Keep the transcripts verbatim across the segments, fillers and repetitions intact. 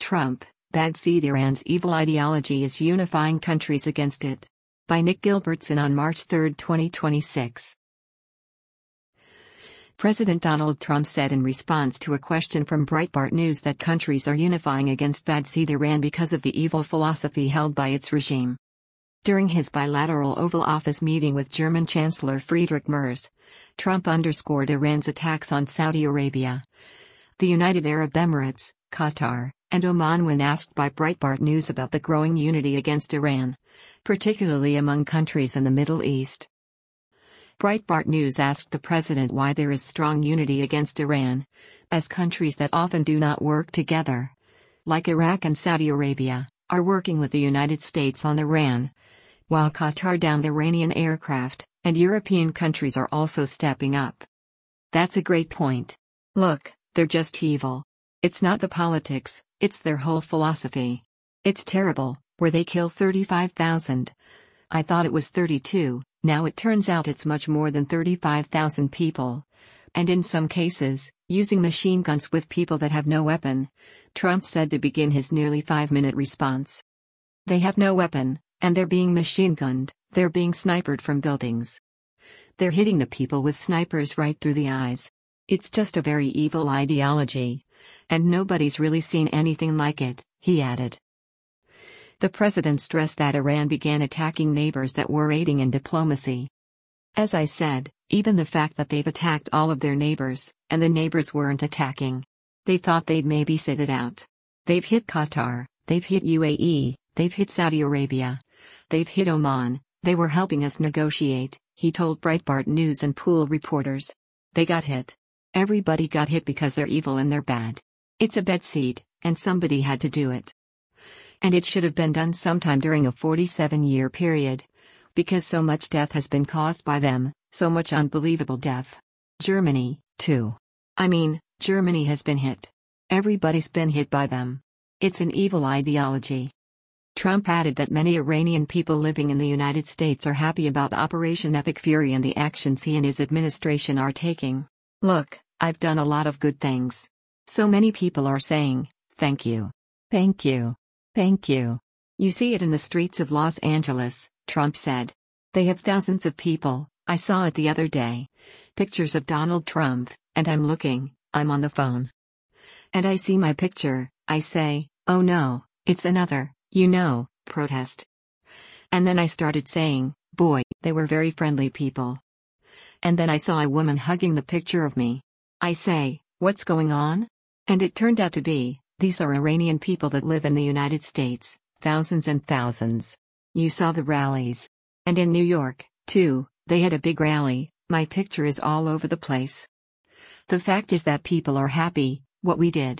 Trump, Bad Seed: Iran's evil ideology is unifying countries against it. By Nick Gilbertson on March third, twenty twenty-six. President Donald Trump said in response to a question from Breitbart News that countries are unifying against Bad Seed Iran because of the evil philosophy held by its regime. During his bilateral Oval Office meeting with German Chancellor Friedrich Merz, Trump underscored Iran's attacks on Saudi Arabia, the United Arab Emirates, Qatar, and Oman when asked by Breitbart News about the growing unity against Iran, particularly among countries in the Middle East. Breitbart News asked the president why there is strong unity against Iran, as countries that often do not work together, like Iraq and Saudi Arabia, are working with the United States on Iran, while Qatar downed Iranian aircraft, and European countries are also stepping up. That's a great point. Look, they're just evil. It's not the politics, it's their whole philosophy. It's terrible, where they kill thirty-five thousand. I thought it was thirty-two, now it turns out it's much more than thirty-five thousand people. And in some cases, using machine guns with people that have no weapon, Trump said to begin his nearly five-minute response. They have no weapon, and they're being machine gunned, they're being sniped from buildings. They're hitting the people with snipers right through the eyes. It's just a very evil ideology. And nobody's really seen anything like it, he added. The president stressed that Iran began attacking neighbors that were aiding in diplomacy. As I said, even the fact that they've attacked all of their neighbors, and the neighbors weren't attacking. They thought they'd maybe sit it out. They've hit Qatar, they've hit U A E, they've hit Saudi Arabia, they've hit Oman, they were helping us negotiate, he told Breitbart News and Pool reporters. They got hit. Everybody got hit because they're evil and they're bad. It's a bad seed, and somebody had to do it. And it should have been done sometime during a forty-seven year period. Because so much death has been caused by them, so much unbelievable death. Germany, too. I mean, Germany has been hit. Everybody's been hit by them. It's an evil ideology. Trump added that many Iranian people living in the United States are happy about Operation Epic Fury and the actions he and his administration are taking. Look, I've done a lot of good things. So many people are saying, thank you. Thank you. Thank you. You see it in the streets of Los Angeles, Trump said. They have thousands of people, I saw it the other day. Pictures of Donald Trump, and I'm looking, I'm on the phone. And I see my picture, I say, oh no, it's another, you know, protest. And then I started saying, boy, they were very friendly people. And then I saw a woman hugging the picture of me. I say, what's going on? And it turned out to be, these are Iranian people that live in the United States, thousands and thousands. You saw the rallies. And in New York, too, they had a big rally, my picture is all over the place. The fact is that people are happy, what we did.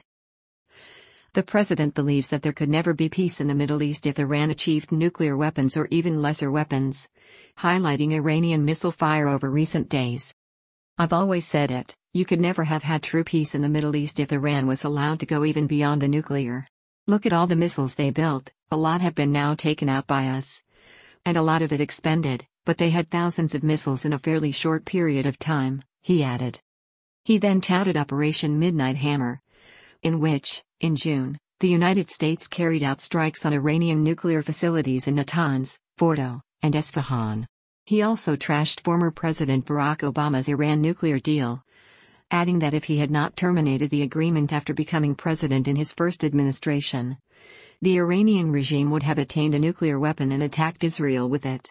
The president believes that there could never be peace in the Middle East if Iran achieved nuclear weapons or even lesser weapons, highlighting Iranian missile fire over recent days. I've always said it, you could never have had true peace in the Middle East if Iran was allowed to go even beyond the nuclear. Look at all the missiles they built, a lot have been now taken out by us. And a lot of it expended, but they had thousands of missiles in a fairly short period of time, he added. He then touted Operation Midnight Hammer, in which, in June, the United States carried out strikes on Iranian nuclear facilities in Natanz, Fordo, and Esfahan. He also trashed former President Barack Obama's Iran nuclear deal, adding that if he had not terminated the agreement after becoming president in his first administration, the Iranian regime would have attained a nuclear weapon and attacked Israel with it.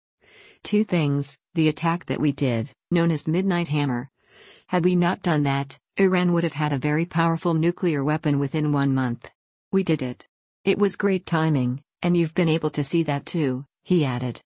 Two things, the attack that we did, known as Midnight Hammer. Had we not done that, Iran would have had a very powerful nuclear weapon within one month. We did it. It was great timing, and you've been able to see that too, he added.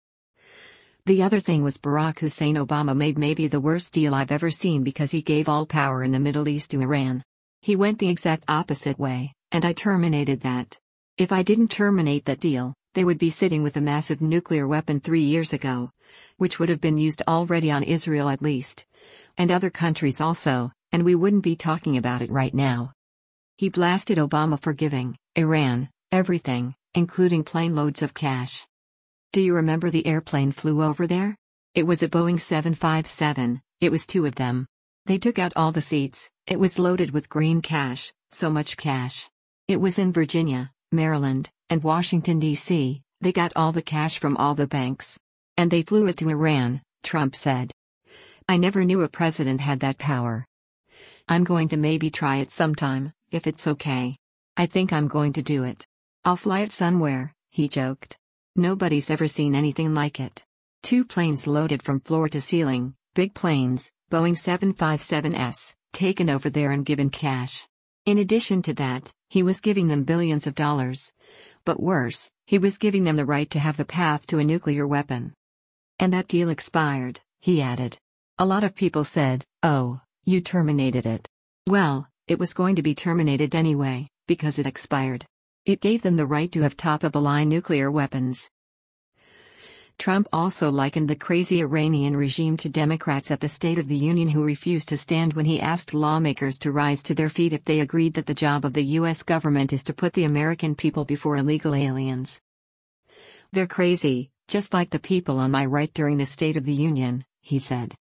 The other thing was Barack Hussein Obama made maybe the worst deal I've ever seen because he gave all power in the Middle East to Iran. He went the exact opposite way, and I terminated that. If I didn't terminate that deal, they would be sitting with a massive nuclear weapon three years ago, which would have been used already on Israel at least, and other countries also, and we wouldn't be talking about it right now. He blasted Obama for giving Iran everything, including plane loads of cash. Do you remember the airplane flew over there? It was a Boeing seven fifty-seven, it was two of them. They took out all the seats, it was loaded with green cash, so much cash. It was in Virginia, Maryland, and Washington, D C They got all the cash from all the banks. And they flew it to Iran, Trump said. I never knew a president had that power. I'm going to maybe try it sometime, if it's okay. I think I'm going to do it. I'll fly it somewhere, he joked. Nobody's ever seen anything like it. Two planes loaded from floor to ceiling, big planes, Boeing seven fifty-seven S, taken over there and given cash. In addition to that, he was giving them billions of dollars. But worse, he was giving them the right to have the path to a nuclear weapon. And that deal expired, he added. A lot of people said, oh, you terminated it. Well, it was going to be terminated anyway, because it expired. It gave them the right to have top-of-the-line nuclear weapons. Trump also likened the crazy Iranian regime to Democrats at the State of the Union who refused to stand when he asked lawmakers to rise to their feet if they agreed that the job of the U S government is to put the American people before illegal aliens. They're crazy, just like the people on my right during the State of the Union, he said.